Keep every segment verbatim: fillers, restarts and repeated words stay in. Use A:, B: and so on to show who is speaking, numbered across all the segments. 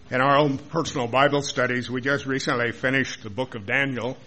A: In our own personal Bible studies, we just recently finished the book of Daniel.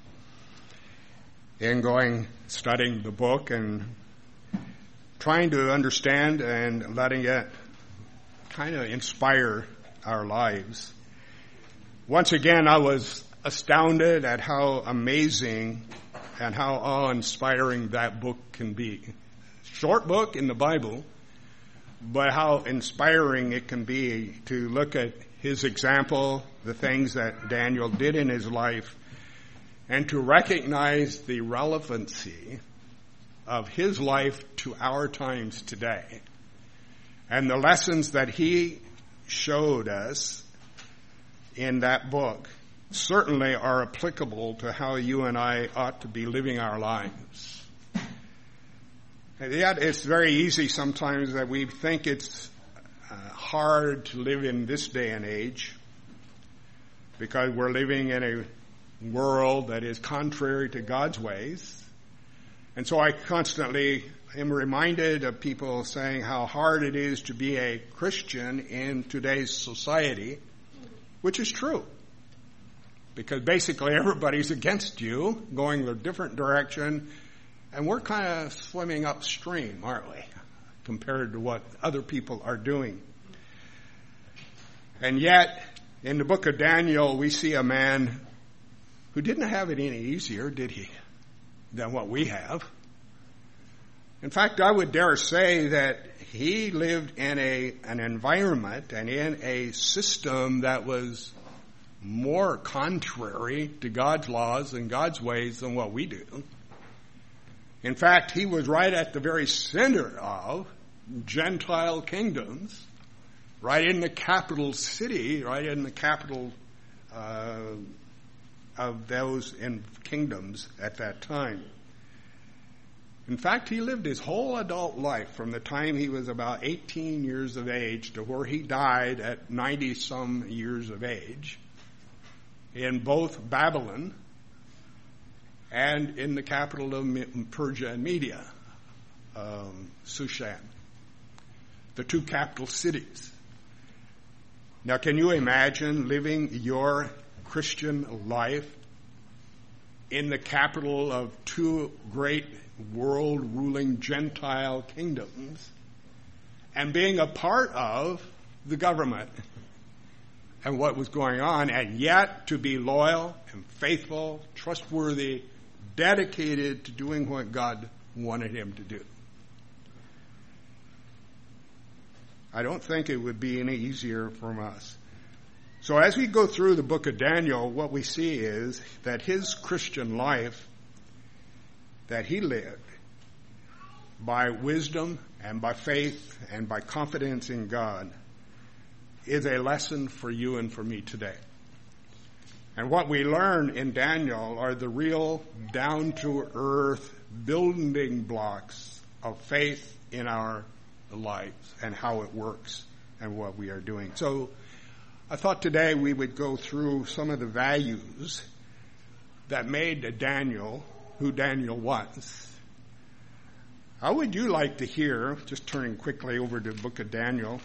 A: In going, studying the book and trying to understand and letting it kind of inspire our lives. Once again, I was astounded at how amazing and how awe-inspiring that book can be. Short book in the Bible, but how inspiring it can be to look at his example, the things that Daniel did in his life, and to recognize the relevancy of his life to our times today. And the lessons that he showed us in that book certainly are applicable to how you and I ought to be living our lives. And yet it's very easy sometimes that we think it's uh, hard to live in this day and age because we're living in a world that is contrary to God's ways. And so I constantly am reminded of people saying how hard it is to be a Christian in today's society, which is true. Because basically everybody's against you, going a different direction, and we're kind of swimming upstream, aren't we, compared to what other people are doing. And yet, in the book of Daniel, we see a man who didn't have it any easier, did he, than what we have. In fact, I would dare say that he lived in a an environment and in a system that was more contrary to God's laws and God's ways than what we do. In fact, he was right at the very center of Gentile kingdoms, right in the capital city, right in the capital uh, of those in kingdoms at that time. In fact, he lived his whole adult life from the time he was about eighteen years of age to where he died at ninety-some years of age in both Babylon and in the capital of Persia and Media, um, Shushan, the two capital cities. Now, can you imagine living your Christian life in the capital of two great world-ruling Gentile kingdoms and being a part of the government and what was going on, and yet to be loyal and faithful, trustworthy, dedicated to doing what God wanted him to do? I don't think it would be any easier for us. So as we go through the book of Daniel, what we see is that his Christian life that he lived by wisdom and by faith and by confidence in God is a lesson for you and for me today. And what we learn in Daniel are the real down-to-earth building blocks of faith in our lives and how it works and what we are doing. So I thought today we would go through some of the values that made Daniel who Daniel was. How would you like to hear, just turning quickly over to the book of Daniel.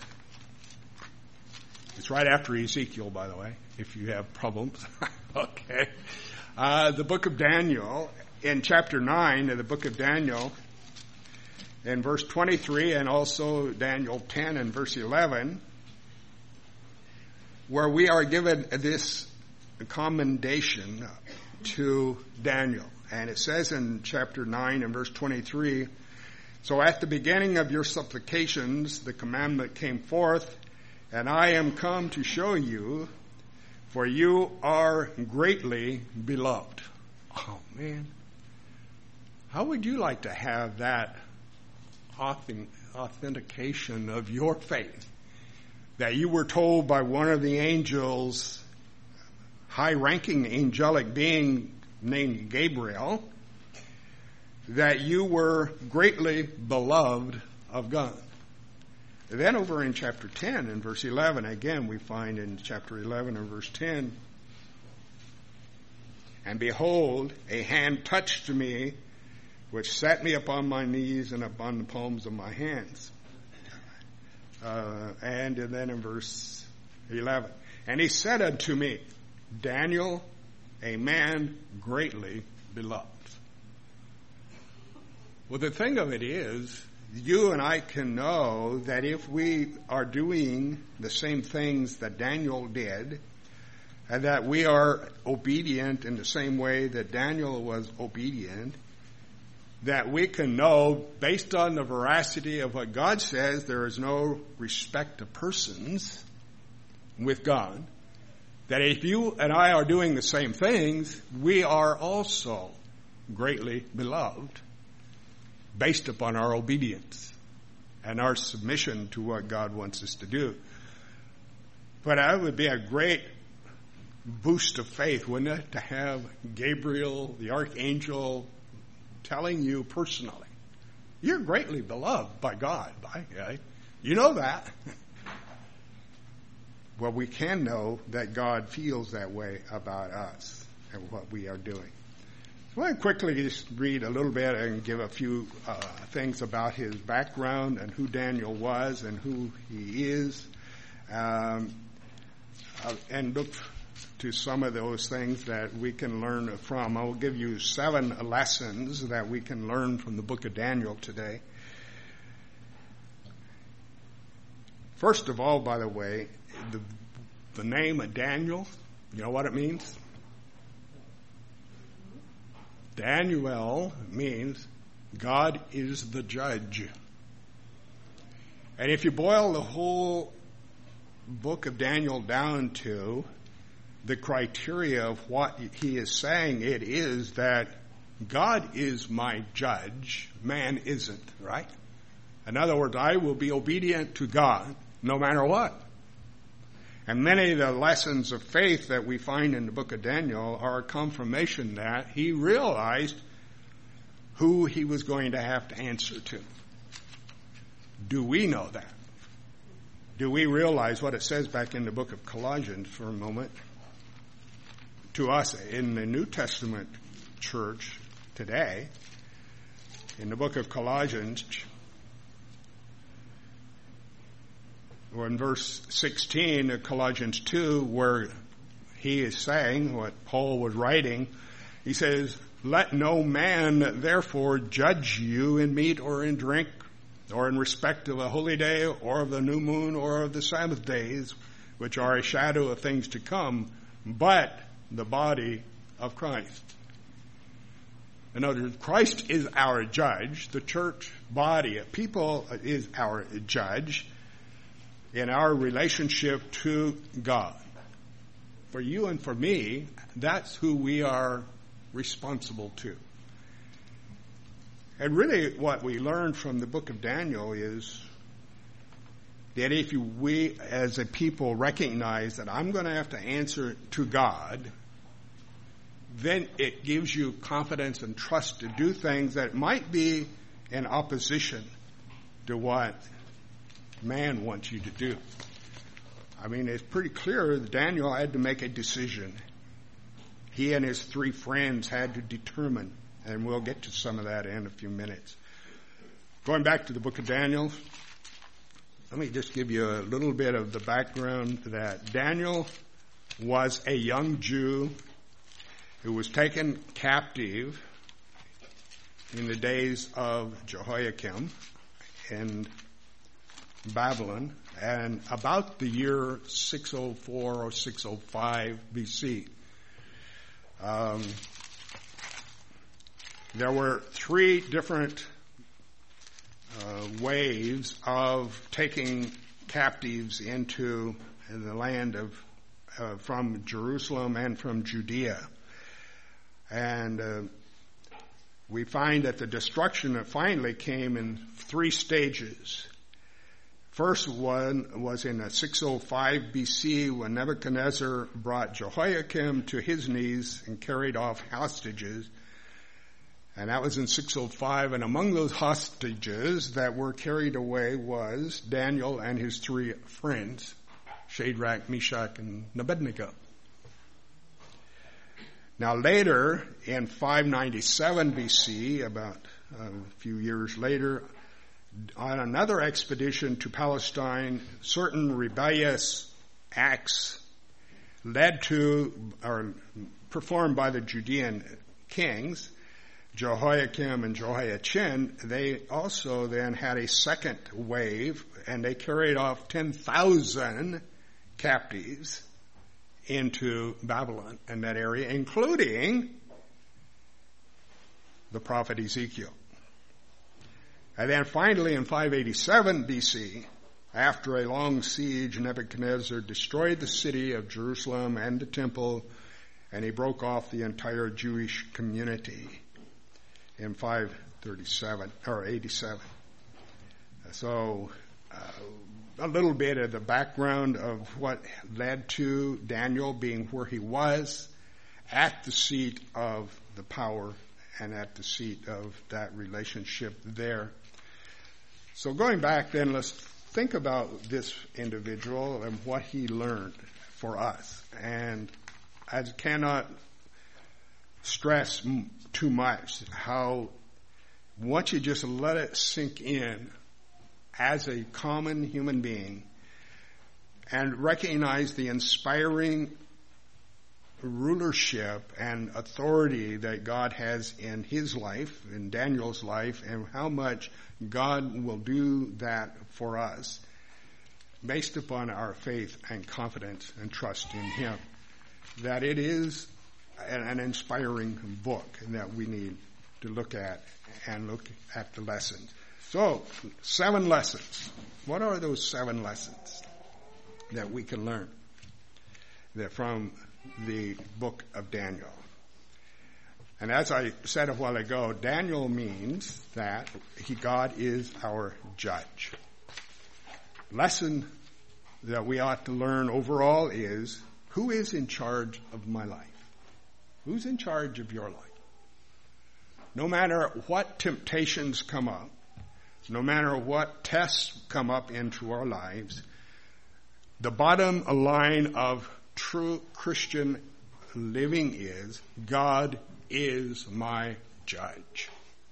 A: It's right after Ezekiel, by the way, if you have problems. Okay. Uh, the book of Daniel, in chapter nine of the book of Daniel, in verse twenty-three, and also Daniel ten and verse eleven, where we are given this commendation to Daniel. And it says in chapter nine and verse twenty-three, "So at the beginning of your supplications, the commandment came forth, and I am come to show you, for you are greatly beloved." Oh, man. How would you like to have that authentication of your faith? That you were told by one of the angels, high-ranking angelic being named Gabriel, that you were greatly beloved of God. Then over in chapter ten and verse eleven, again we find in chapter eleven and verse ten, "And behold, a hand touched me, which set me upon my knees and upon the palms of my hands." Uh, and, and then in verse eleven, And he said unto me, Daniel, a man greatly beloved. Well, the thing of it is, you and I can know that if we are doing the same things that Daniel did, and that we are obedient in the same way that Daniel was obedient, that we can know, based on the veracity of what God says, there is no respect of persons with God, that if you and I are doing the same things, we are also greatly beloved, based upon our obedience and our submission to what God wants us to do. But that would be a great boost of faith, wouldn't it, to have Gabriel, the archangel, telling you personally, you're greatly beloved by God. By, you know that. Well, we can know that God feels that way about us and what we are doing. So I want to quickly just read a little bit and give a few uh, things about his background and who Daniel was and who he is, um, uh, and look to some of those things that we can learn from. I will give you seven lessons that we can learn from the book of Daniel today. First of all, by the way, the, the name of Daniel, you know what it means? Daniel means God is the judge. And if you boil the whole book of Daniel down to the criteria of what he is saying, it is that God is my judge, man isn't, right? In other words, I will be obedient to God no matter what. And many of the lessons of faith that we find in the book of Daniel are a confirmation that he realized who he was going to have to answer to. Do we know that? Do we realize what it says back in the book of Colossians for a moment? To us in the New Testament church today, in the book of Colossians, or in verse sixteen of Colossians two, where he is saying what Paul was writing, he says, let no man therefore judge you in meat or in drink, or in respect of a holy day, or of the new moon, or of the Sabbath days, which are a shadow of things to come, but the body of Christ. In other words, Christ is our judge. The church body of people is our judge in our relationship to God. For you and for me, that's who we are responsible to. And really what we learn from the book of Daniel is that if you, we as a people recognize that I'm going to have to answer to God, then it gives you confidence and trust to do things that might be in opposition to what man wants you to do. I mean, it's pretty clear that Daniel had to make a decision. He and his three friends had to determine, and we'll get to some of that in a few minutes. Going back to the book of Daniel, let me just give you a little bit of the background that Daniel was a young Jew who was taken captive in the days of Jehoiakim in Babylon, and about the year six oh four or six oh five B C. Um, there were three different uh, waves of taking captives into the land of uh, from Jerusalem and from Judea. And uh, we find that the destruction finally came in three stages. First one was in six oh five B C when Nebuchadnezzar brought Jehoiakim to his knees and carried off hostages. And that was in six oh five. And among those hostages that were carried away was Daniel and his three friends, Shadrach, Meshach, and Abednego. Now later, in five ninety-seven B C, about a few years later, on another expedition to Palestine, certain rebellious acts led to, or performed by the Judean kings, Jehoiakim and Jehoiachin, they also then had a second wave, and they carried off ten thousand captives into Babylon and that area, including the prophet Ezekiel. And then finally in five eighty-seven B C, after a long siege, Nebuchadnezzar destroyed the city of Jerusalem and the temple, and he broke off the entire Jewish community in five thirty-seven or eighty-seven. So uh, a little bit of the background of what led to Daniel being where he was at the seat of the power and at the seat of that relationship there. So going back then, let's think about this individual and what he learned for us. And I cannot stress too much how once you just let it sink in as a common human being and recognize the inspiring rulership and authority that God has in his life, in Daniel's life, and how much God will do that for us based upon our faith and confidence and trust in him, that it is an, an inspiring book that we need to look at and look at the lessons. So, seven lessons. What are those seven lessons that we can learn that from the book of Daniel? And as I said a while ago, Daniel means that he, God is our judge. Lesson that we ought to learn overall is, who is in charge of my life? Who's in charge of your life? No matter what temptations come up, no matter what tests come up into our lives, the bottom line of true Christian living is, God is my judge.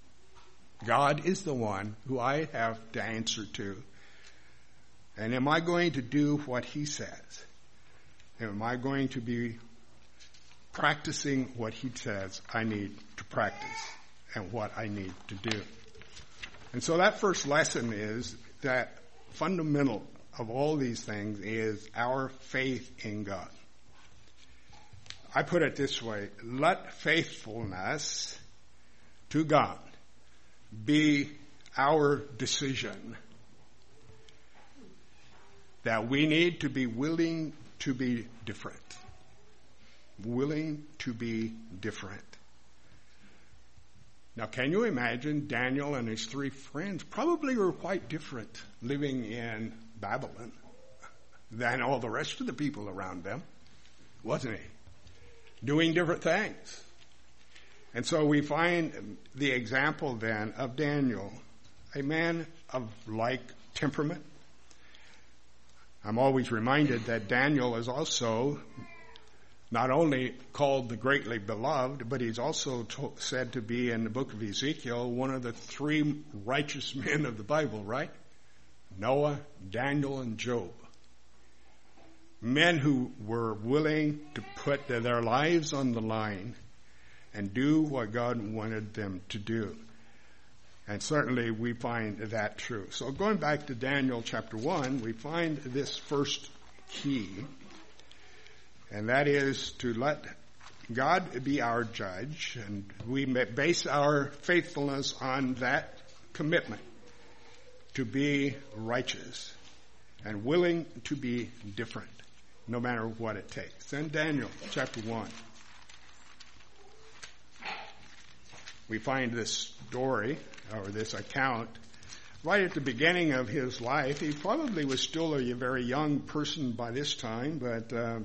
A: God is the one who I have to answer to. And am I going to do what he says? Am I going to be practicing what he says I need to practice and what I need to do? And so that first lesson is that fundamental of all these things is our faith in God. I put it this way: let faithfulness to God be our decision. That we need to be willing to be different. Willing to be different. Now, can you imagine Daniel and his three friends probably were quite different living in Babylon than all the rest of the people around them, wasn't he? Doing different things. And so we find the example then of Daniel, a man of like temperament. I'm always reminded that Daniel is also not only called the greatly beloved, but he's also to- said to be in the book of Ezekiel one of the three righteous men of the Bible, right? Noah, Daniel, and Job. Men who were willing to put their lives on the line and do what God wanted them to do. And certainly we find that true. So going back to Daniel chapter one, we find this first key, and that is to let God be our judge, and we base our faithfulness on that commitment to be righteous and willing to be different, no matter what it takes. Then Daniel chapter one. We find this story, or this account, right at the beginning of his life. He probably was still a very young person by this time, but uh,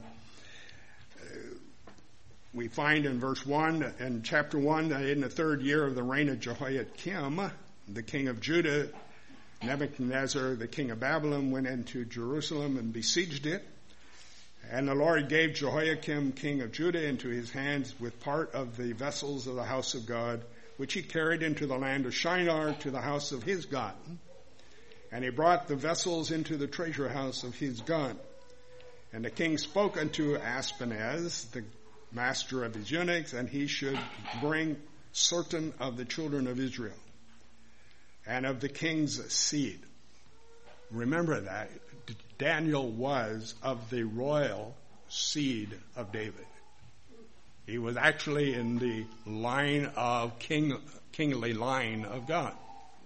A: we find in verse one, in chapter one, that in the third year of the reign of Jehoiakim, the king of Judah, Nebuchadnezzar, the king of Babylon, went into Jerusalem and besieged it. And the Lord gave Jehoiakim, king of Judah, into his hands with part of the vessels of the house of God, which he carried into the land of Shinar to the house of his God. And he brought the vessels into the treasure house of his God. And the king spoke unto Ashpenaz, the master of his eunuchs, and he should bring certain of the children of Israel and of the king's seed. Remember that Daniel was of the royal seed of David. He was actually in the line of king, kingly line of God.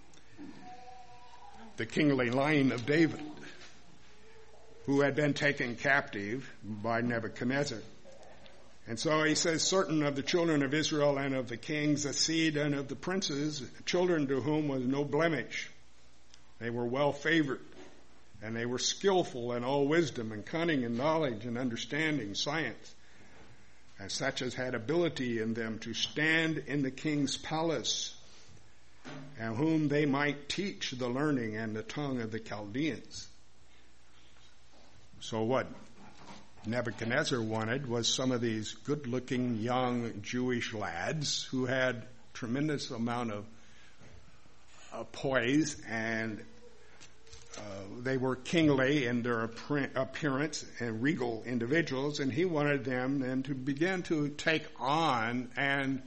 A: The kingly line of David, who had been taken captive by Nebuchadnezzar. And so he says, certain of the children of Israel and of the kings, the seed and of the princes, children to whom was no blemish. They were well favored, and they were skillful in all wisdom and cunning and knowledge and understanding, science, and such as had ability in them to stand in the king's palace, and whom they might teach the learning and the tongue of the Chaldeans. So what Nebuchadnezzar wanted was some of these good-looking young Jewish lads who had tremendous amount of uh, poise, and uh, they were kingly in their appearance and regal individuals, and he wanted them then to begin to take on and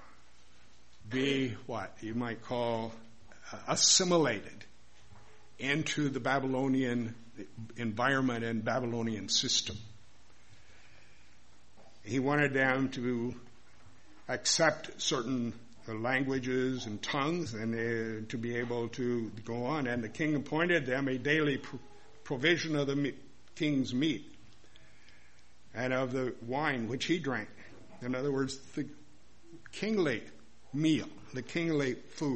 A: be what you might call uh, assimilated into the Babylonian environment and Babylonian system. He wanted them to accept certain languages and tongues and uh, to be able to go on. And the king appointed them a daily pro- provision of the me- king's meat and of the wine which he drank. In other words, the kingly meal, the kingly food.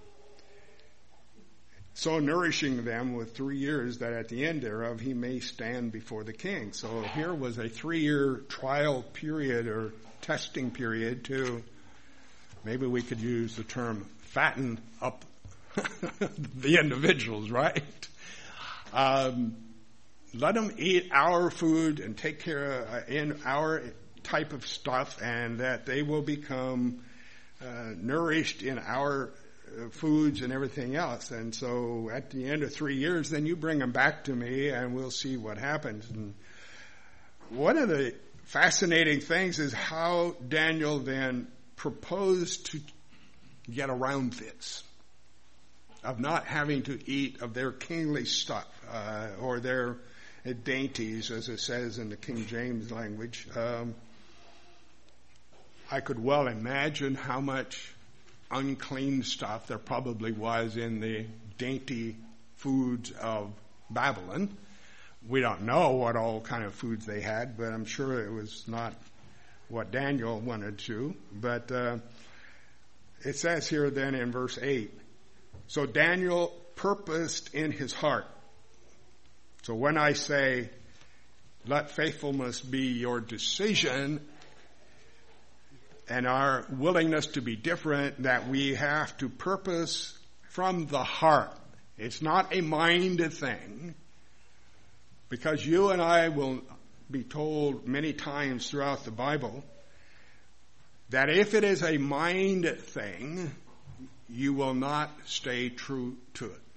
A: So nourishing them with three years that at the end thereof he may stand before the king. So here was a three-year trial period or testing period to, maybe we could use the term, fatten up the individuals, right? Um, let them eat our food and take care of, uh, in our type of stuff, and that they will become uh, nourished in our foods and everything else. And so at the end of three years, then you bring them back to me and we'll see what happens. And one of the fascinating things is how Daniel then proposed to get around this, of not having to eat of their kingly stuff, uh, or their dainties, as it says in the King James language. Um, I could well imagine how much unclean stuff there probably was in the dainty foods of Babylon. We don't know what all kind of foods they had, but I'm sure it was not what Daniel wanted to. But uh, it says here then in verse eight, so Daniel purposed in his heart. So when I say, let faithfulness be your decision, and our willingness to be different, that we have to purpose from the heart. It's not a mind thing, because you and I will be told many times throughout the Bible that if it is a mind thing, you will not stay true to it.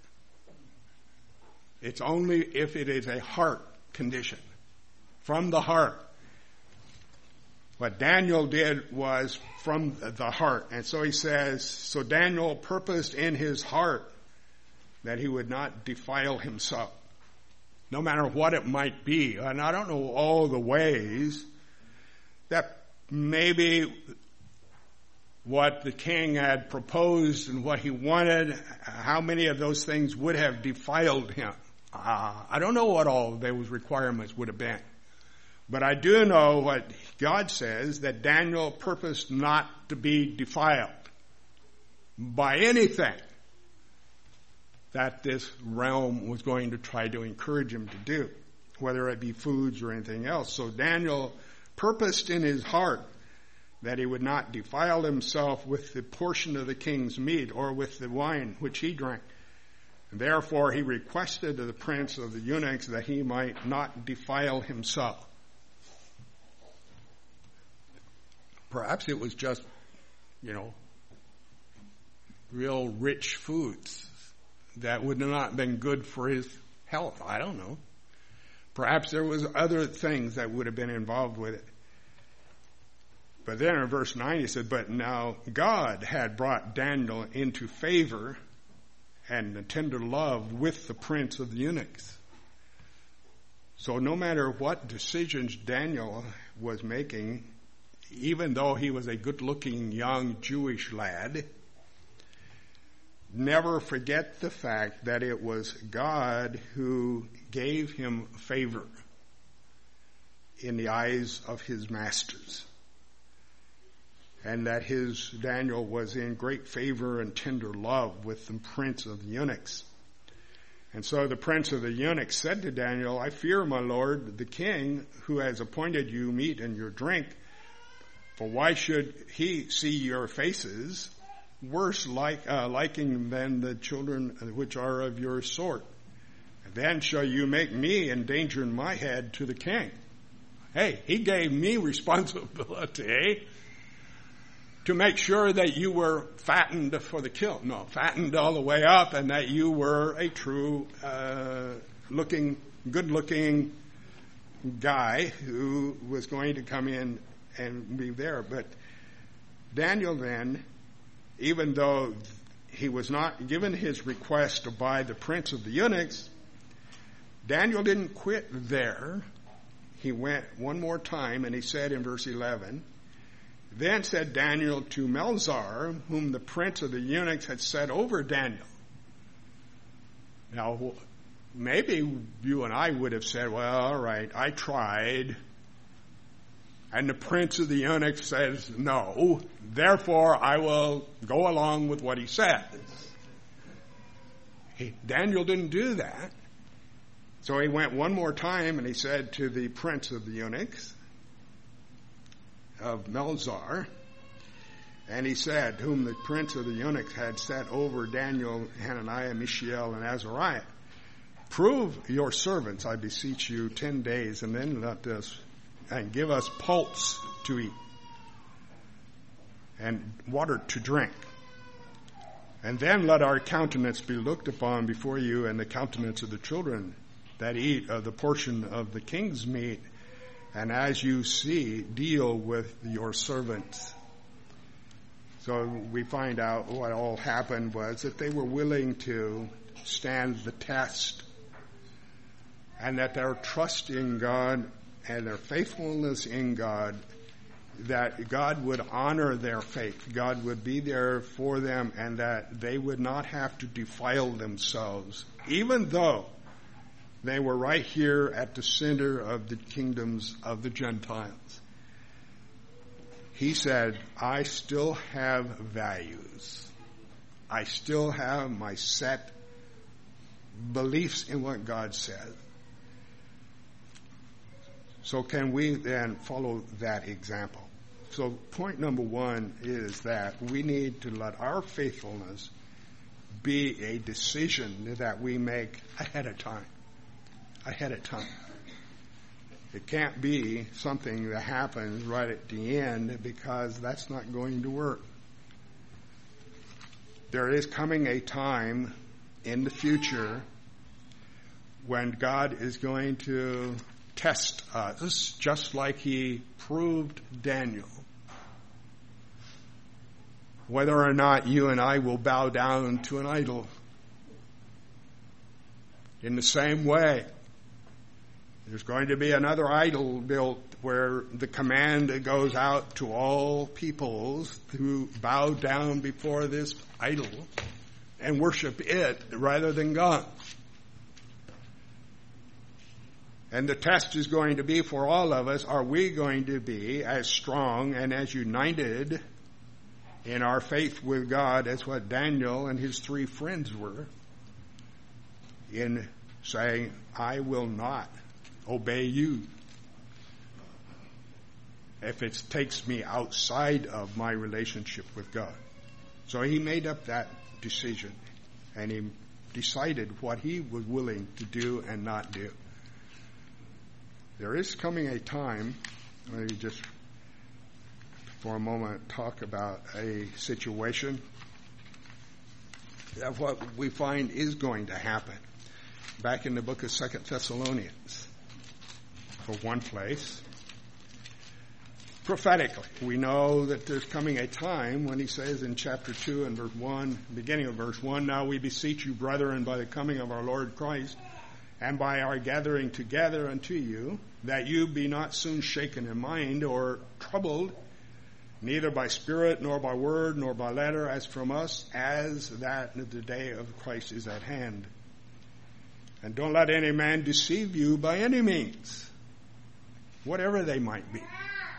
A: It's only if it is a heart condition, from the heart. What Daniel did was from the heart. And so he says, so Daniel purposed in his heart that he would not defile himself, no matter what it might be. And I don't know all the ways that maybe what the king had proposed and what he wanted, how many of those things would have defiled him. Uh, I don't know what all of those requirements would have been. But I do know what God says, that Daniel purposed not to be defiled by anything that this realm was going to try to encourage him to do, whether it be foods or anything else. So Daniel purposed in his heart that he would not defile himself with the portion of the king's meat or with the wine which he drank. And therefore he requested of the prince of the eunuchs that he might not defile himself. Perhaps it was just, you know, real rich foods that would not have been good for his health. I don't know. Perhaps there was other things that would have been involved with it. But then in verse nine he said, but now God had brought Daniel into favor and tender love with the prince of the eunuchs. So no matter what decisions Daniel was making, even though he was a good-looking young Jewish lad, never forget the fact that it was God who gave him favor in the eyes of his masters. And that his Daniel was in great favor and tender love with the prince of the eunuchs. And so the prince of the eunuchs said to Daniel, I fear, my lord, the king, who has appointed you meat and your drink, for why should he see your faces worse like, uh, liking than the children which are of your sort? Then shall you make me endanger my head to the king. Hey, he gave me responsibility to make sure that you were fattened for the kill. No, fattened all the way up, and that you were a true, uh, looking, good-looking guy who was going to come in and be there. But Daniel then, even though he was not given his request by the prince of the eunuchs, Daniel didn't quit there. He went one more time, and he said in verse eleven, then said Daniel to Melzar, whom the prince of the eunuchs had set over Daniel. Now, maybe you and I would have said, well, all right, I tried. And the prince of the eunuchs says, no, therefore I will go along with what he says. He, Daniel didn't do that. So he went one more time and he said to the prince of the eunuchs, of Melzar, and he said, whom the prince of the eunuchs had set over Daniel, Hananiah, Mishael, and Azariah, prove your servants, I beseech you, ten days, and then let us, and give us pulse to eat, and water to drink. And then let our countenance be looked upon before you, and the countenance of the children that eat of the portion of the king's meat, and as you see, deal with your servants. So we find out what all happened was that they were willing to stand the test, and that their trust in God and their faithfulness in God, that God would honor their faith. God would be there for them, and that they would not have to defile themselves, even though they were right here at the center of the kingdoms of the Gentiles. He said, I still have values. I still have my set beliefs in what God said. So can we then follow that example? So point number one is that we need to let our faithfulness be a decision that we make ahead of time. Ahead of time. It can't be something that happens right at the end, because that's not going to work. There is coming a time in the future when God is going to test us, just like he proved Daniel, whether or not you and I will bow down to an idol. In the same way, there's going to be another idol built where the command goes out to all peoples to bow down before this idol and worship it rather than God. And the test is going to be for all of us, are we going to be as strong and as united in our faith with God as what Daniel and his three friends were, in saying, I will not obey you if it takes me outside of my relationship with God. So he made up that decision, and he decided what he was willing to do and not do. There is coming a time, let me just for a moment talk about a situation that what we find is going to happen. Back in the book of Second Thessalonians, half of one place. Prophetically, we know that there's coming a time when he says in chapter two and verse one, beginning of verse one, now we beseech you, brethren, by the coming of our Lord Christ, and by our gathering together unto you, that you be not soon shaken in mind or troubled, neither by spirit, nor by word, nor by letter, as from us, as that the day of Christ is at hand. And don't let any man deceive you by any means, whatever they might be.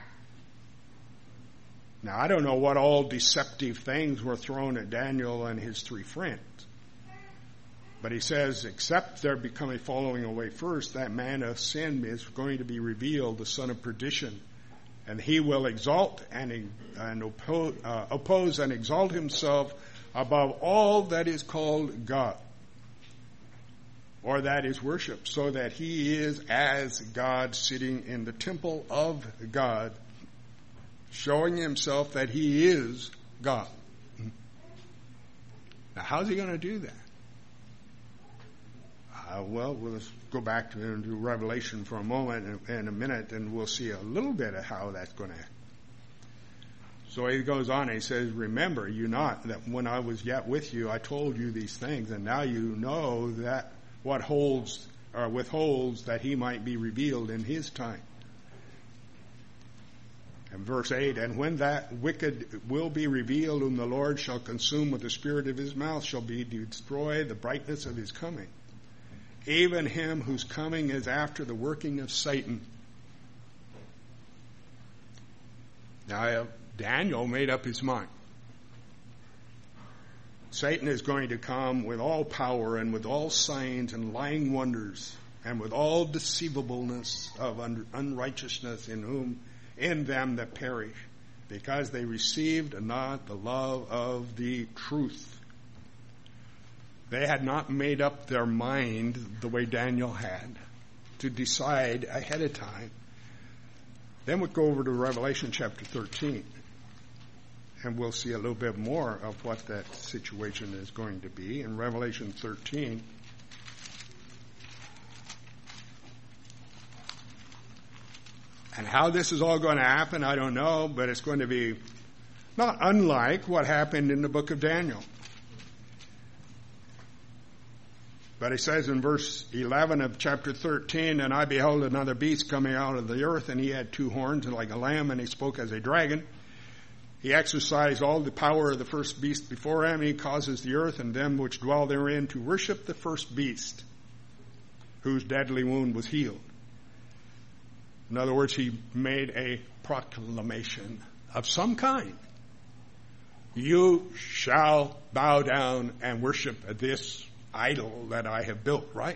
A: Now, I don't know what all deceptive things were thrown at Daniel and his three friends. But he says, except there become a falling away first, that man of sin is going to be revealed, the son of perdition. And he will exalt and, and oppose, uh, oppose and exalt himself above all that is called God, or that is worship, so that he is as God sitting in the temple of God, showing himself that he is God. Now, how's he going to do that? Uh, well, we'll let's go back to, to Revelation for a moment in, in a minute, and we'll see a little bit of how that's going to happen. So he goes on and he says, remember you not that when I was yet with you, I told you these things, and now you know that what holds or withholds that he might be revealed in his time. And verse eight, and when that wicked will be revealed, whom the Lord shall consume with the spirit of his mouth, shall be to destroy the brightness of his coming. Even him whose coming is after the working of Satan. Now, Daniel made up his mind. Satan is going to come with all power and with all signs and lying wonders and with all deceivableness of unrighteousness in whom in them that perish, because they received not the love of the truth. They had not made up their mind the way Daniel had to decide ahead of time. Then we'll go over to Revelation chapter thirteen, and we'll see a little bit more of what that situation is going to be. In Revelation thirteen, and how this is all going to happen, I don't know, but it's going to be not unlike what happened in the book of Daniel. But he says in verse eleven of chapter thirteen, and I beheld another beast coming out of the earth, and he had two horns and like a lamb, and he spoke as a dragon. He exercised all the power of the first beast before him. He causes the earth and them which dwell therein to worship the first beast, whose deadly wound was healed. In other words, he made a proclamation of some kind. You shall bow down and worship this idol that I have built, right?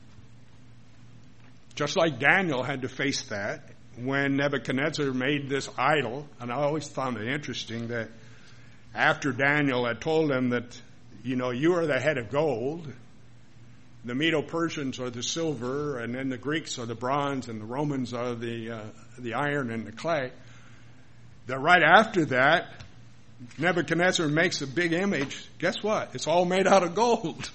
A: Just like Daniel had to face that when Nebuchadnezzar made this idol. And I always found it interesting that after Daniel had told him that, you know, you are the head of gold, the Medo-Persians are the silver, and then the Greeks are the bronze, and the Romans are the uh, the iron and the clay. That right after that, Nebuchadnezzar makes a big image. Guess what? It's all made out of gold.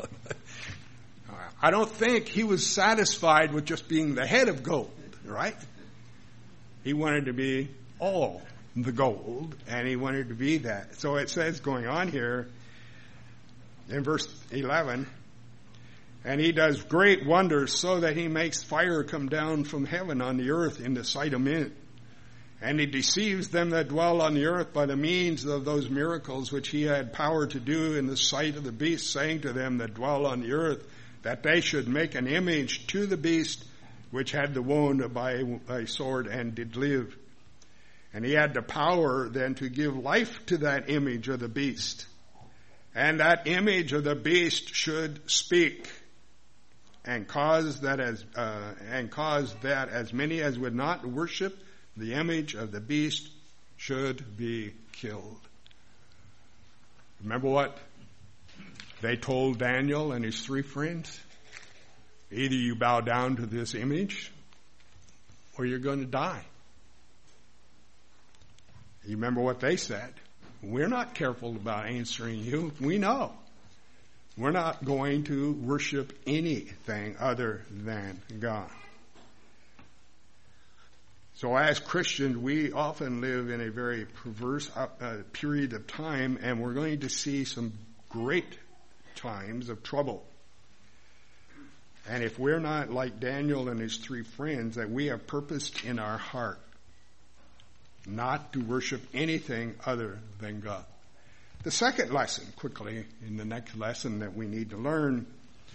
A: I don't think he was satisfied with just being the head of gold, right? He wanted to be all the gold, and he wanted to be that. So it says going on here in verse eleven, and he does great wonders so that he makes fire come down from heaven on the earth in the sight of men. And he deceives them that dwell on the earth by the means of those miracles which he had power to do in the sight of the beast, saying to them that dwell on the earth that they should make an image to the beast which had the wound by a sword and did live. And he had the power then to give life to that image of the beast. And that image of the beast should speak and cause that as uh, and cause that as many as would not worship the image of the beast should be killed. Remember what they told Daniel and his three friends? Either you bow down to this image or you're going to die. You remember what they said? We're not careful about answering you. We know. We're not going to worship anything other than God. So as Christians, we often live in a very perverse uh, period of time, and we're going to see some great times of trouble. And if we're not like Daniel and his three friends, that we have purposed in our heart not to worship anything other than God. The second lesson, quickly, in the next lesson that we need to learn,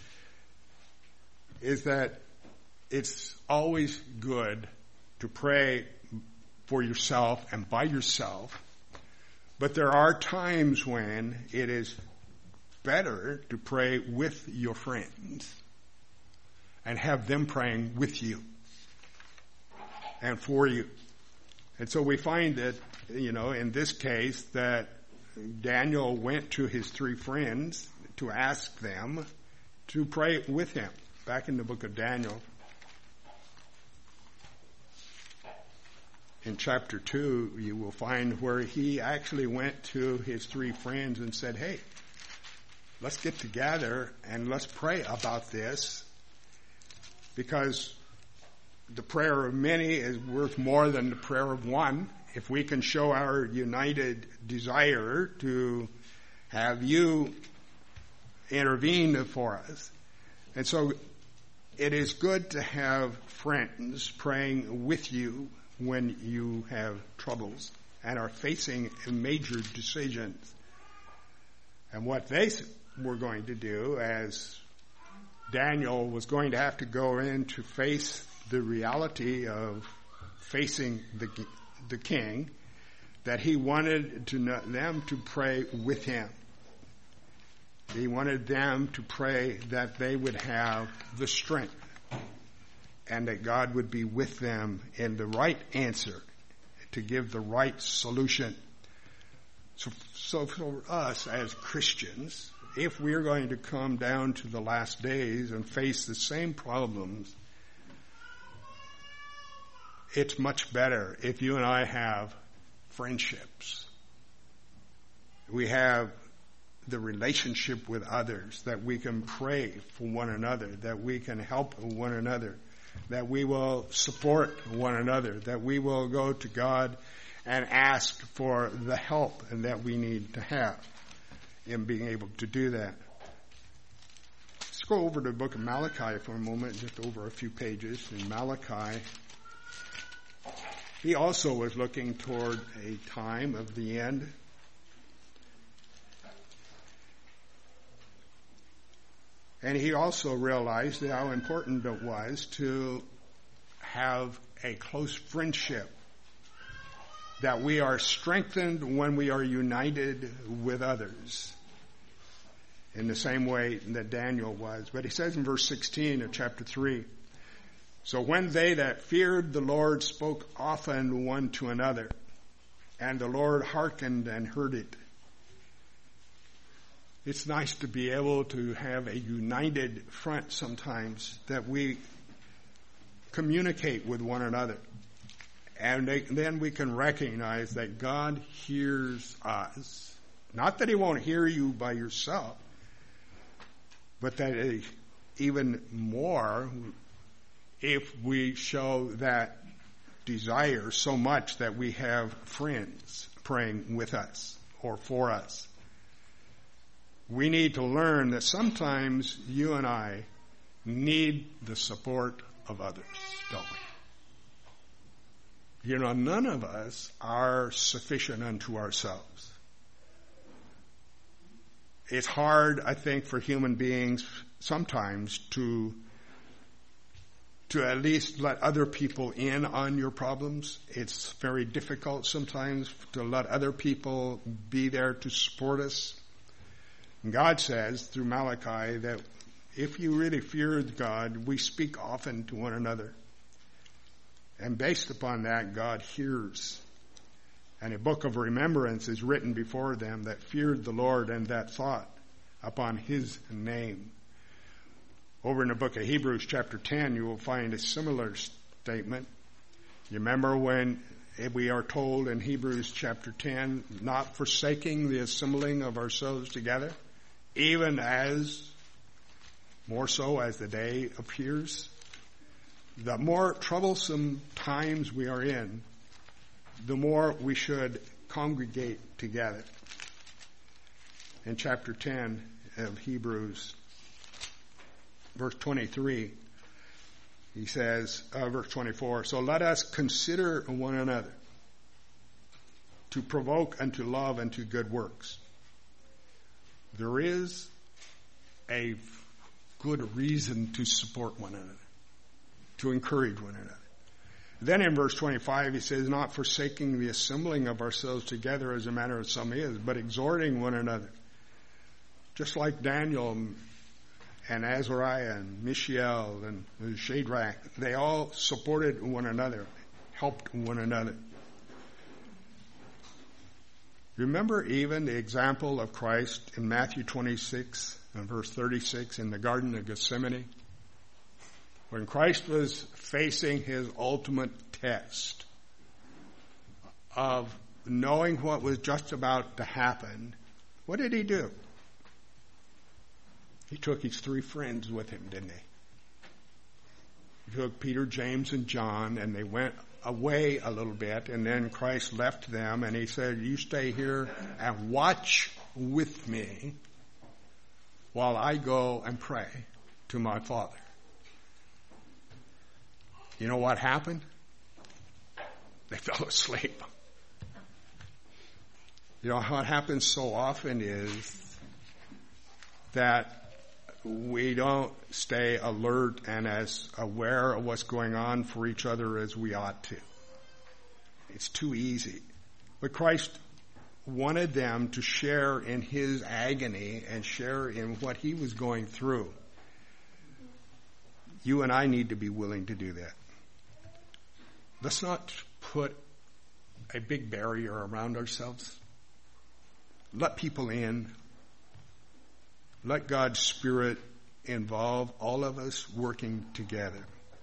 A: is that it's always good to pray for yourself and by yourself, but there are times when it is better to pray with your friends and have them praying with you and for you. And so we find that, you know, in this case, that Daniel went to his three friends to ask them to pray with him. Back in the book of Daniel, in chapter two, you will find where he actually went to his three friends and said, hey, let's get together and let's pray about this, because the prayer of many is worth more than the prayer of one. If we can show our united desire to have you intervene for us. And so it is good to have friends praying with you when you have troubles and are facing major decisions. And what they were going to do, as Daniel was going to have to go in to face the reality of facing the the king, that he wanted to know them to pray with him. He wanted them to pray that they would have the strength and that God would be with them in the right answer to give the right solution. So, so for us as Christians, if we're going to come down to the last days and face the same problems, it's much better if you and I have friendships. We have the relationship with others, that we can pray for one another, that we can help one another, that we will support one another, that we will go to God and ask for the help and that we need to have in being able to do that. Let's go over to the book of Malachi for a moment, just over a few pages. In Malachi, he also was looking toward a time of the end. And he also realized how important it was to have a close friendship, that we are strengthened when we are united with others, in the same way that Daniel was. But he says in verse sixteen of chapter three, so when they that feared the Lord spoke often one to another, and the Lord hearkened and heard it. It's nice to be able to have a united front sometimes, that we communicate with one another. And they, then we can recognize that God hears us. Not that he won't hear you by yourself, but that it, even more, if we show that desire so much that we have friends praying with us or for us. We need to learn that sometimes you and I need the support of others, don't we? You know, none of us are sufficient unto ourselves. It's hard, I think, for human beings sometimes to to at least let other people in on your problems. It's very difficult sometimes to let other people be there to support us. And God says through Malachi that if you really fear God, we speak often to one another. And based upon that, God hears. And a book of remembrance is written before them that feared the Lord and that thought upon his name. Over in the book of Hebrews chapter ten, you will find a similar statement. You remember when we are told in Hebrews chapter ten, not forsaking the assembling of ourselves together, even as, more so as the day appears. the more troublesome times we are in, the more we should congregate together. In chapter ten of Hebrews, verse twenty-three, he says, uh, verse twenty-four, so let us consider one another to provoke unto love and to good works. There is a good reason to support one another, to encourage one another. Then in verse twenty-five, he says, not forsaking the assembling of ourselves together as a manner of some is, but exhorting one another. Just like Daniel and Azariah and Mishael and Shadrach, they all supported one another, helped one another. Remember even the example of Christ in Matthew twenty-six and verse thirty-six in the Garden of Gethsemane? When Christ was facing his ultimate test of knowing what was just about to happen, what did he do? He took his three friends with him, didn't he? He took Peter, James, and John, and they went away a little bit, and then Christ left them, and he said, you stay here and watch with me while I go and pray to my Father. You know what happened? They fell asleep. You know, what happens so often is that we don't stay alert and as aware of what's going on for each other as we ought to. It's too easy. But Christ wanted them to share in his agony and share in what he was going through. You and I need to be willing to do that. Let's not put a big barrier around ourselves. Let people in. Let God's Spirit involve all of us working together.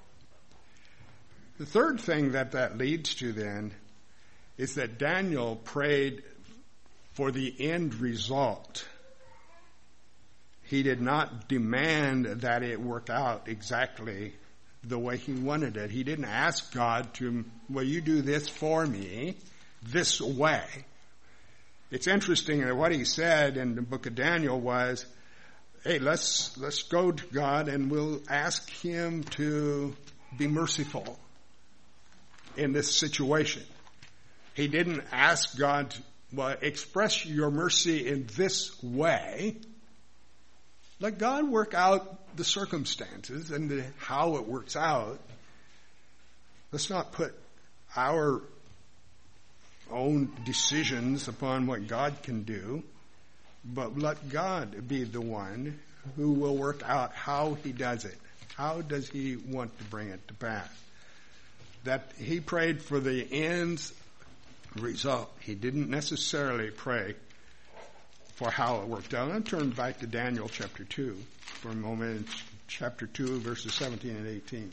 A: The third thing that that leads to then is that Daniel prayed for the end result. He did not demand that it work out exactly the way he wanted it. He didn't ask God to, well, you do this for me this way. It's interesting that what he said in the book of Daniel was, hey, let's let's go to God and we'll ask him to be merciful in this situation. He didn't ask God to, well, express your mercy in this way. Let God work out the circumstances and the, how it works out. Let's not put our own decisions upon what God can do, but let God be the one who will work out how he does it. How does he want to bring it to pass? That he prayed for the end's result. He didn't necessarily pray for how it worked out. I'm turn back to Daniel chapter two for a moment. Chapter two, verses seventeen and eighteen.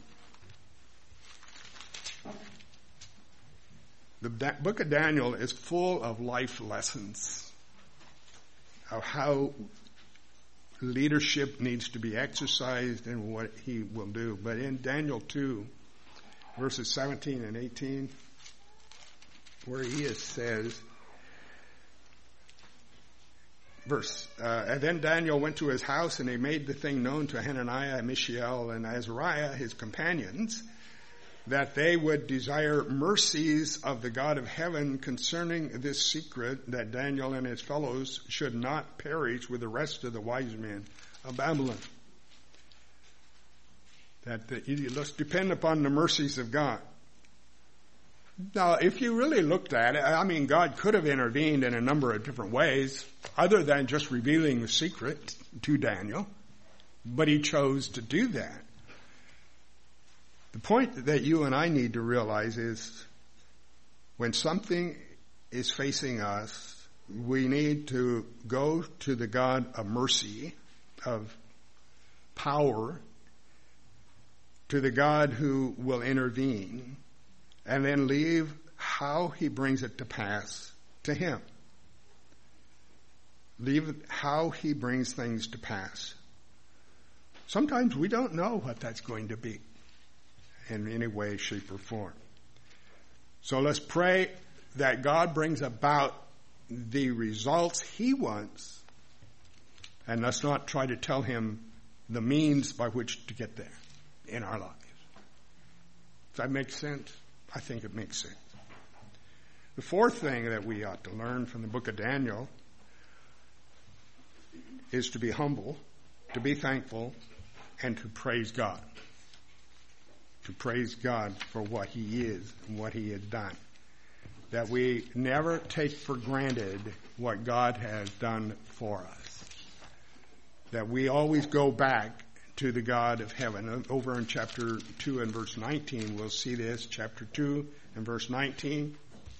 A: The da- book of Daniel is full of life lessons of how leadership needs to be exercised and what he will do. But in Daniel two, verses seventeen and eighteen, where he is says, verse, uh, and then Daniel went to his house and he made the thing known to Hananiah, Mishael, and Azariah, his companions, that they would desire mercies of the God of heaven concerning this secret, that Daniel and his fellows should not perish with the rest of the wise men of Babylon. That the, let's depend upon the mercies of God. Now, if you really looked at it, I mean, God could have intervened in a number of different ways, other than just revealing the secret to Daniel, but he chose to do that. The point that you and I need to realize is when something is facing us, we need to go to the God of mercy, of power, to the God who will intervene, and then leave how he brings it to pass to him. Leave how he brings things to pass. Sometimes we don't know what that's going to be. in any way, shape, or form. So let's pray that God brings about the results he wants, and let's not try to tell him the means by which to get there in our lives. Does that make sense? I think it makes sense. The fourth thing that we ought to learn from the book of Daniel is to be humble, to be thankful, and to praise God. To praise God for what he is and what he has done. That we never take for granted what God has done for us. That we always go back to the God of heaven. Over in chapter two and verse nineteen, we'll see this. Chapter two and verse nineteen.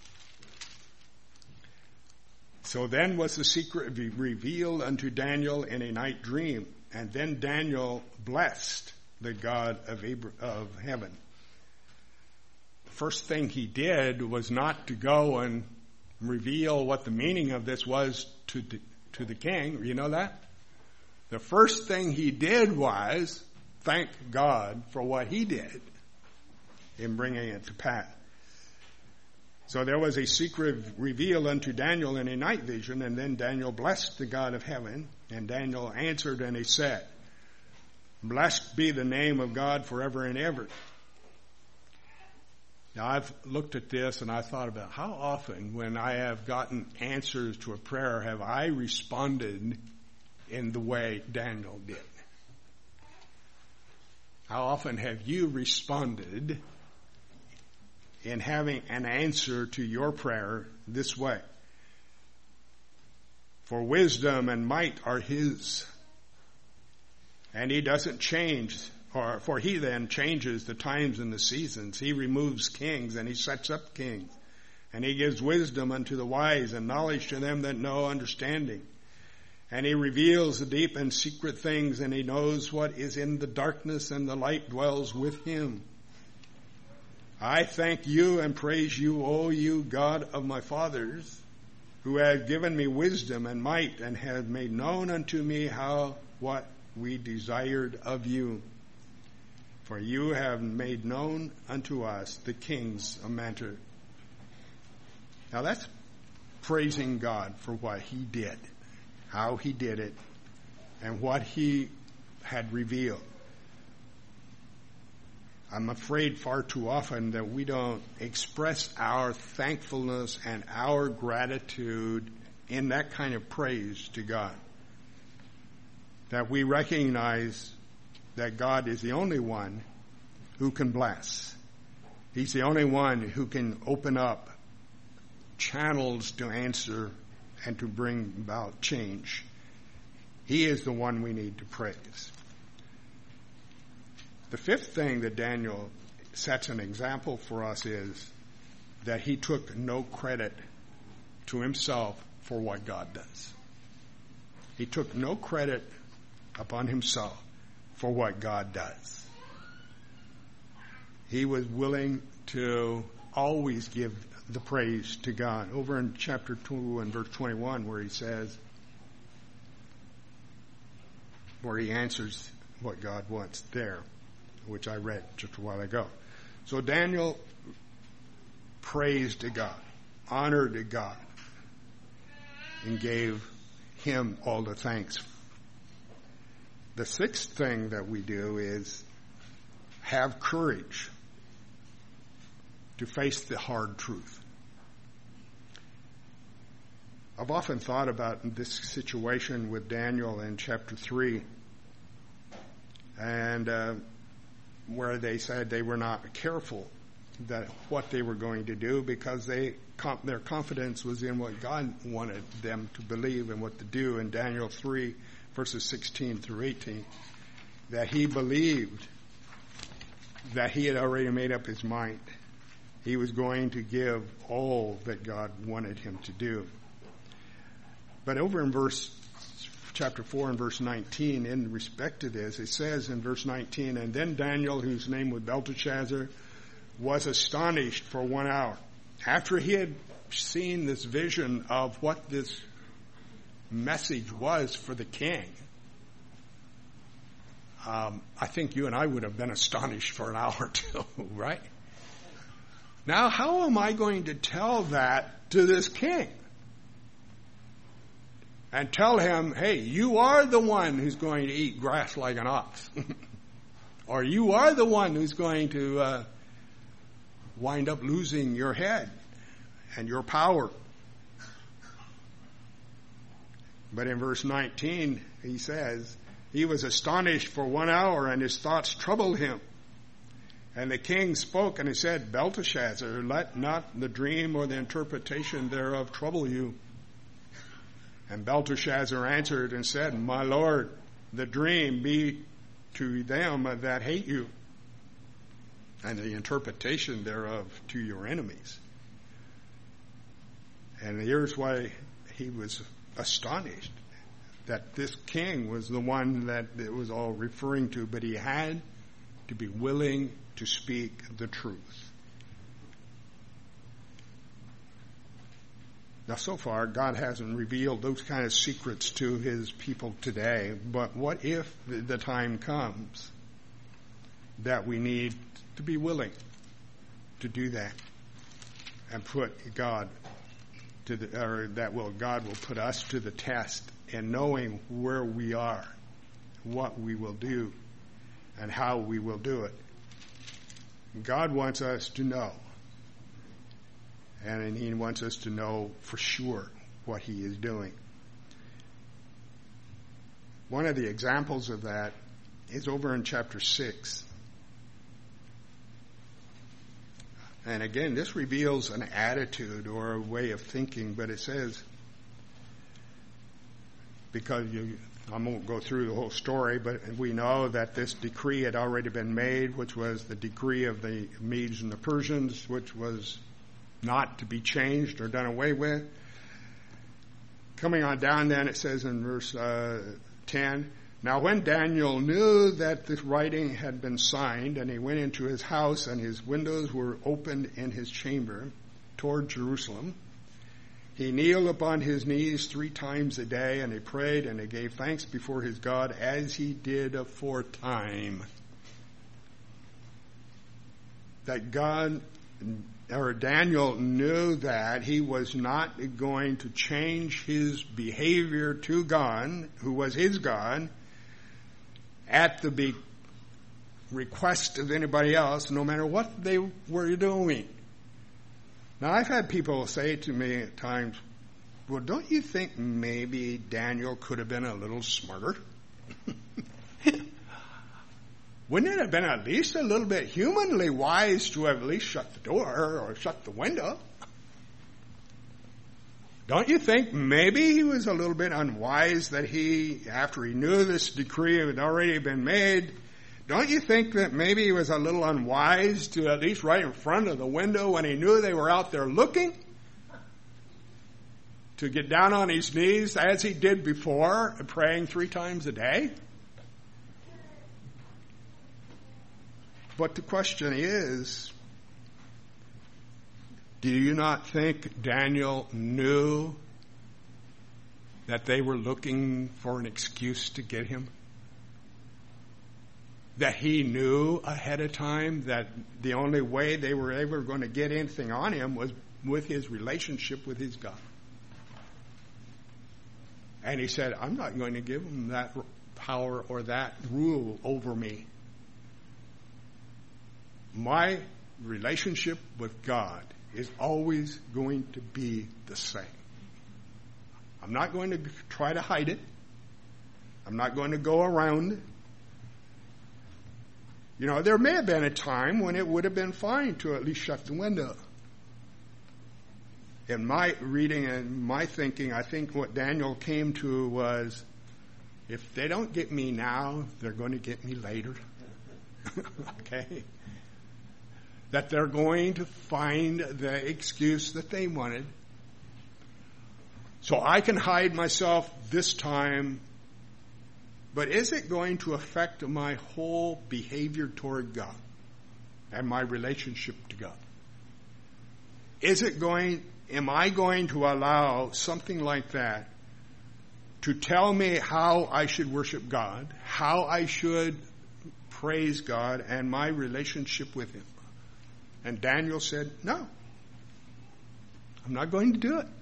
A: So then was the secret revealed unto Daniel in a night dream. And then Daniel blessed the God of Abra- of heaven. The first thing he did was not to go and reveal what the meaning of this was to the, to the king. You know that? The first thing he did was thank God for what he did in bringing it to pass. So there was a secret revealed unto Daniel in a night vision, and then Daniel blessed the God of heaven, and Daniel answered and he said, blessed be the name of God forever and ever. Now I've looked at this and I thought about how often when I have gotten answers to a prayer have I responded in the way Daniel did. How often have you responded in having an answer to your prayer this way? For wisdom and might are his. And he doesn't change, or for he then changes the times and the seasons. He removes kings and he sets up kings. And he gives wisdom unto the wise and knowledge to them that know understanding. And he reveals the deep and secret things, and he knows what is in the darkness, and the light dwells with him. I thank you and praise you, O you God of my fathers, who have given me wisdom and might, and have made known unto me how what we desired of you. For you have made known unto us the king's matter. Now that's praising God for what he did, how he did it, and what he had revealed. I'm afraid far too often that we don't express our thankfulness and our gratitude in that kind of praise to God. That we recognize that God is the only one who can bless. He's the only one who can open up channels to answer and to bring about change. He is the one we need to praise. The fifth thing that Daniel sets an example for us is that he took no credit to himself for what God does. He took no credit upon himself for what God does. He was willing to always give the praise to God. Over in chapter two and verse twenty-one where he says, where he answers what God wants there, which I read just a while ago. So Daniel praised to God, honored to God, and gave him all the thanks. The sixth thing that we do is have courage to face the hard truth. I've often thought about this situation with Daniel in chapter three, and uh, where they said they were not careful that what they were going to do because they their confidence was in what God wanted them to believe and what to do. In Daniel three, verses sixteen through eighteen, that he believed that he had already made up his mind. He was going to give all that God wanted him to do. But over in verse chapter four and verse nineteen, in respect to this, it says in verse nineteen, and then Daniel, whose name was Belteshazzar, was astonished for one hour. After he had seen this vision of what this message was for the king, um, I think you and I would have been astonished for an hour or two, right? Now, how am I going to tell that to this king? And tell him, hey, you are the one who's going to eat grass like an ox. Or you are the one who's going to uh, wind up losing your head and your power. But in verse nineteen, he says, he was astonished for one hour, and his thoughts troubled him. And the king spoke, and he said, Belteshazzar, let not the dream or the interpretation thereof trouble you. And Belteshazzar answered and said, my lord, the dream be to them that hate you, and the interpretation thereof to your enemies. And here's why he was astonished, that this king was the one that it was all referring to, but he had to be willing to speak the truth. Now, so far, God hasn't revealed those kind of secrets to his people today, but what if the time comes that we need to be willing to do that and put God to the, or that will, God will put us to the test in knowing where we are, what we will do, and how we will do it. God wants us to know. And he wants us to know for sure what he is doing. One of the examples of that is over in chapter six. And again, this reveals an attitude or a way of thinking, but it says, because you, I won't go through the whole story, but we know that this decree had already been made, which was the decree of the Medes and the Persians, which was not to be changed or done away with. Coming on down then, it says in verse uh, ten, now when Daniel knew that this writing had been signed, and he went into his house, and his windows were opened in his chamber toward Jerusalem, he kneeled upon his knees three times a day, and he prayed, and he gave thanks before his God, as he did aforetime. That God, or Daniel knew that he was not going to change his behavior to God, who was his God, at the be- request of anybody else, no matter what they were doing. Now, I've had people say to me at times, well, don't you think maybe Daniel could have been a little smarter? Wouldn't it have been at least a little bit humanly wise to have at least shut the door or shut the window? Don't you think maybe he was a little bit unwise that he, after he knew this decree had already been made, don't you think that maybe he was a little unwise to at least right in front of the window when he knew they were out there looking, to get down on his knees as he did before, praying three times a day? But the question is, do you not think Daniel knew that they were looking for an excuse to get him? That he knew ahead of time that the only way they were ever going to get anything on him was with his relationship with his God. And he said, I'm not going to give him that power or that rule over me. My relationship with God is always going to be the same. I'm not going to try to hide it. I'm not going to go around. You know, there may have been a time when it would have been fine to at least shut the window. In my reading and my thinking, I think what Daniel came to was, if they don't get me now, they're going to get me later. Okay? That they're going to find the excuse that they wanted. So I can hide myself this time, but is it going to affect my whole behavior toward God and my relationship to God? Is it going, am I going to allow something like that to tell me how I should worship God, how I should praise God and my relationship with him. And Daniel said, no, I'm not going to do it.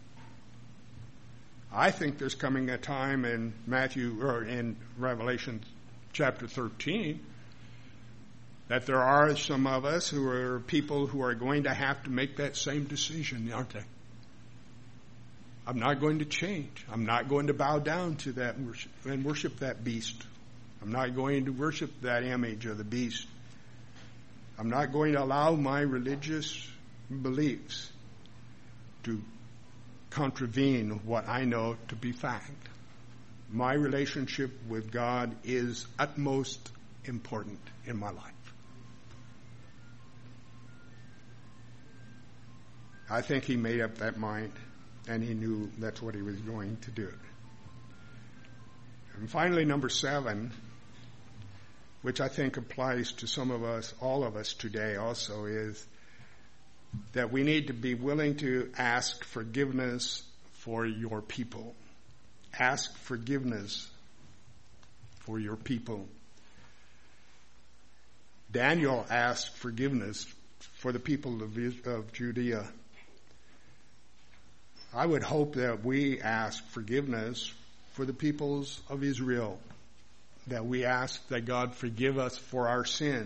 A: I think there's coming a time in Matthew or in Revelation chapter thirteen that there are some of us who are people who are going to have to make that same decision, aren't they? I'm not going to change. I'm not going to bow down to that worship and worship that beast. I'm not going to worship that image of the beast. I'm not going to allow my religious beliefs to contravene what I know to be fact. My relationship with God is utmost important in my life. I think he made up that mind, and he knew that's what he was going to do. And finally, number seven, which I think applies to some of us, all of us today also, is that we need to be willing to ask forgiveness for your people. Ask forgiveness for your people. Daniel asked forgiveness for the people of, of Judea. I would hope that we ask forgiveness for the peoples of Israel, that we ask that God forgive us for our sins.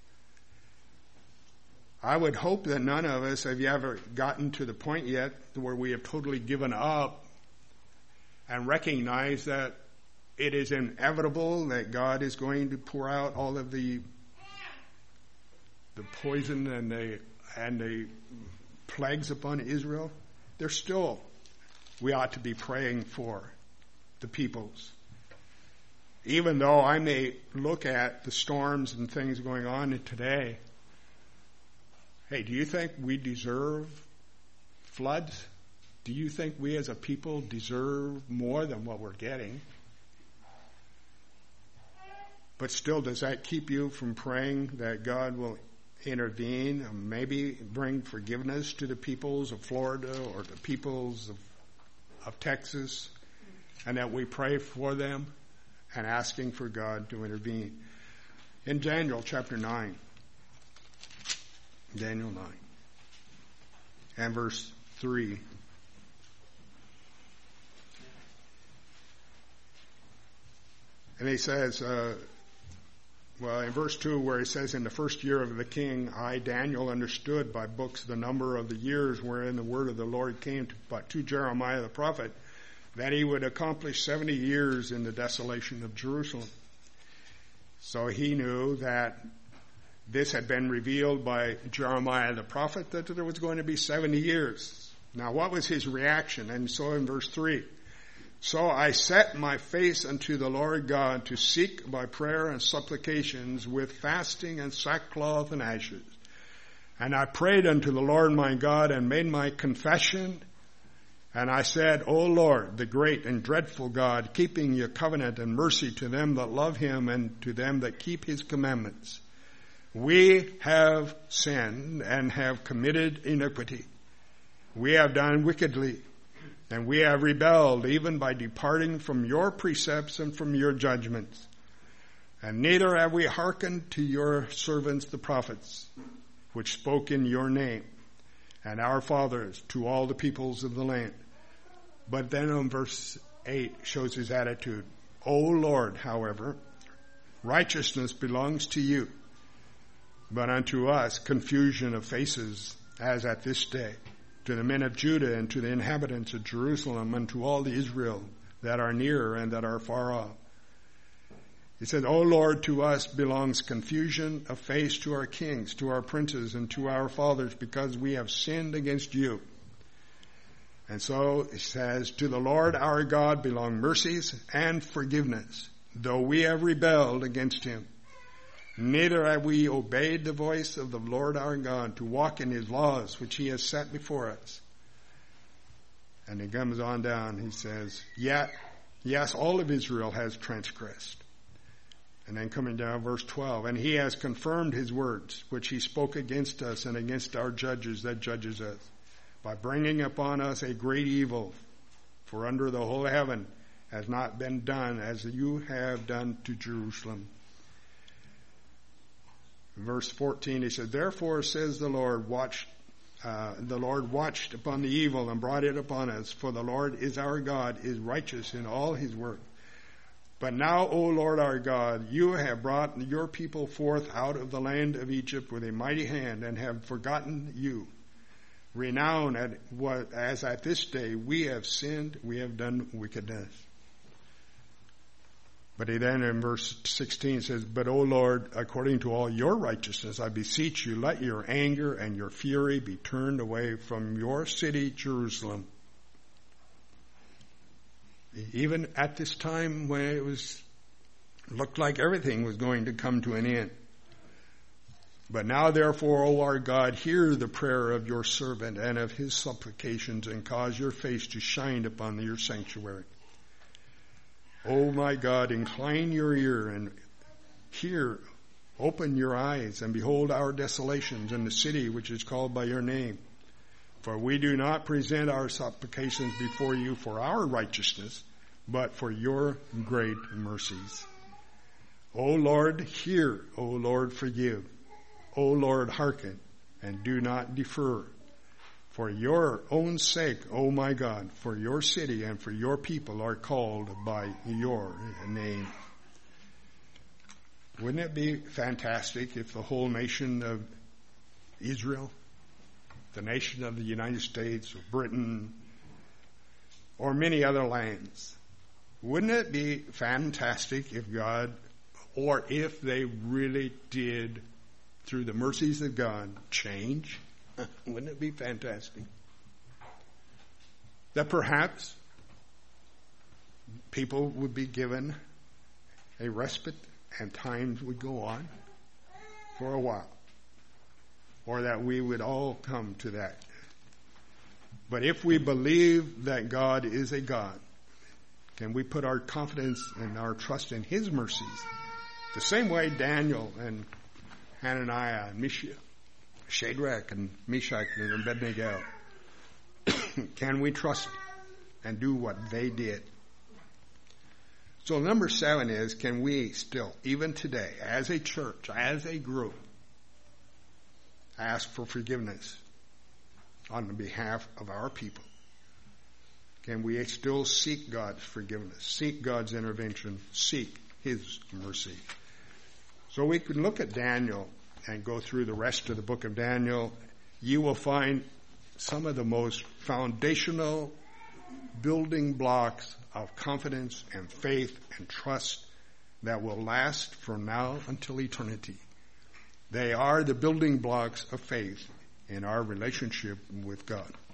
A: I would hope that none of us have ever gotten to the point yet where we have totally given up and recognized that it is inevitable that God is going to pour out all of the the poison and the and the plagues upon Israel. There's still, we ought to be praying for the peoples. Even though I may look at the storms and things going on today, hey, do you think we deserve floods? Do you think we as a people deserve more than what we're getting? But still, does that keep you from praying that God will intervene and maybe bring forgiveness to the peoples of Florida or the peoples of, of Texas, and that we pray for them and asking for God to intervene? In Daniel chapter nine, Daniel nine, and verse three. And he says, uh, well, in verse two, where he says, in the first year of the king, I, Daniel, understood by books the number of the years wherein the word of the Lord came to, but to Jeremiah the prophet, that he would accomplish seventy years in the desolation of Jerusalem. So he knew that this had been revealed by Jeremiah the prophet, that there was going to be seventy years. Now, what was his reaction? And so in verse three, so I set my face unto the Lord God to seek by prayer and supplications with fasting and sackcloth and ashes. And I prayed unto the Lord my God and made my confession. And I said, O Lord, the great and dreadful God, keeping your covenant and mercy to them that love him and to them that keep his commandments. We have sinned and have committed iniquity. We have done wickedly, and we have rebelled even by departing from your precepts and from your judgments. And neither have we hearkened to your servants the prophets, which spoke in your name, and our fathers to all the peoples of the land. But then on verse eight shows his attitude. O Lord, however, righteousness belongs to you, but unto us confusion of faces, as at this day, to the men of Judah and to the inhabitants of Jerusalem and to all the Israel that are near and that are far off. He said, O Lord, to us belongs confusion of face to our kings, to our princes, and to our fathers, because we have sinned against you. And so it says, to the Lord our God belong mercies and forgiveness, though we have rebelled against him. Neither have we obeyed the voice of the Lord our God to walk in his laws, which he has set before us. And he comes on down, he says, yet, yes, all of Israel has transgressed. And then coming down, verse twelve, and he has confirmed his words, which he spoke against us and against our judges that judges us, by bringing upon us a great evil. For under the whole heaven has not been done as you have done to Jerusalem. verse fourteen, he says, therefore says the Lord, watch, uh, the Lord watched upon the evil and brought it upon us, for the Lord is our God, is righteous in all his work. But now, O Lord our God, you have brought your people forth out of the land of Egypt with a mighty hand, and have forgotten you. Renowned at what, as at this day we have sinned, we have done wickedness. But he then in verse sixteen says, but O Lord, according to all your righteousness, I beseech you, let your anger and your fury be turned away from your city, Jerusalem. Even at this time when it was looked like everything was going to come to an end. But now therefore, O our God, hear the prayer of your servant and of his supplications, and cause your face to shine upon your sanctuary. O my God, incline your ear and hear, open your eyes, and behold our desolations in the city which is called by your name. For we do not present our supplications before you for our righteousness, but for your great mercies. O Lord, hear. O Lord, forgive. O Lord, hearken, and do not defer. For your own sake, O my God, for your city and for your people are called by your name. Wouldn't it be fantastic if the whole nation of Israel, the nation of the United States or Britain or many other lands, wouldn't it be fantastic if God, or if they really did, through the mercies of God, change? Wouldn't it be fantastic? That perhaps people would be given a respite and times would go on for a while. Or that we would all come to that. But if we believe that God is a God, can we put our confidence and our trust in his mercies? The same way Daniel and Hananiah and Mishael, Shadrach and Meshach and Abednego, can we trust and do what they did? So number seven is, can we still, even today, as a church, as a group, ask for forgiveness on behalf of our people? Can we still seek God's forgiveness, seek God's intervention, seek his mercy? So we can look at Daniel and go through the rest of the book of Daniel. You will find some of the most foundational building blocks of confidence and faith and trust that will last from now until eternity. They are the building blocks of faith in our relationship with God.